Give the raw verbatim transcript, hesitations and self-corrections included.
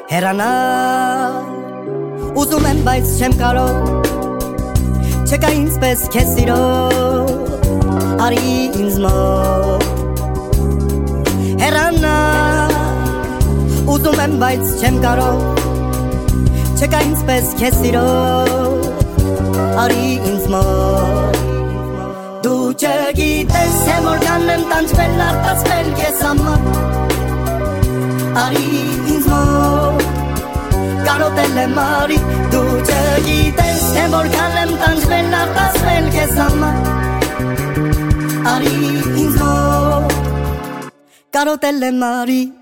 հեռանալ ուզում եմ բայց չեմ կարող չկա ինձպես քեզ սիրող արի ինձ մոտ հեռանալ ուզում եմ բայց չեմ կարող չկա ինձպես քեզ սիրող արի ինձ մոտ դու չգիտես թե որքան եմ տանջվել արտասվել քեզ համար արի ինձ մոտ կարոտել եմ արի դու չգիտես թե որքան եմ տանջվել արտասվել քեզ համար արի ինձ մոտ կարոտել եմ արի